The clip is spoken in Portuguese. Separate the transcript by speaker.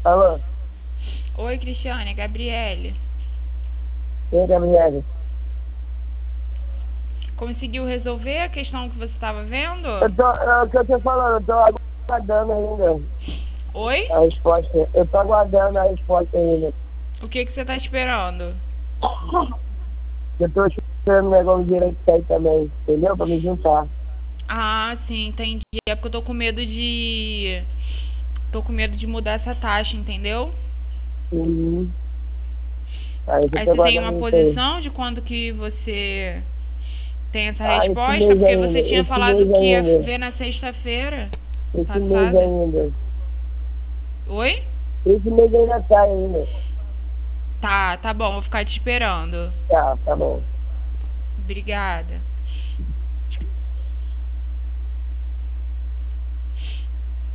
Speaker 1: Alô?
Speaker 2: Oi, Cristiane, é Gabriele.
Speaker 1: E aí, Gabriele?
Speaker 2: Conseguiu resolver a questão que você estava vendo?
Speaker 1: É o que eu tô falando, eu tô aguardando ainda
Speaker 2: Oi?
Speaker 1: a resposta. Eu tô aguardando a resposta ainda.
Speaker 2: O que que você está esperando?
Speaker 1: Eu tô esperando o negócio de direito sair também, entendeu? Pra me juntar.
Speaker 2: Ah, sim, entendi. É porque eu tô com medo de... Tô com medo de mudar essa taxa, entendeu?
Speaker 1: Uhum. Aí eu
Speaker 2: Aí
Speaker 1: tô
Speaker 2: você tem uma
Speaker 1: aguardando isso aí.
Speaker 2: posição de quando que você tem essa
Speaker 1: Ah, esse
Speaker 2: resposta?
Speaker 1: mês
Speaker 2: Porque
Speaker 1: ainda,
Speaker 2: você tinha
Speaker 1: esse
Speaker 2: falado
Speaker 1: mês
Speaker 2: que ia
Speaker 1: ainda,
Speaker 2: ver na sexta-feira
Speaker 1: esse mês
Speaker 2: passada.
Speaker 1: ainda.
Speaker 2: Oi?
Speaker 1: Esse mês ainda sai ainda.
Speaker 2: Tá bom, vou ficar te esperando.
Speaker 1: Tá bom.
Speaker 2: Obrigada.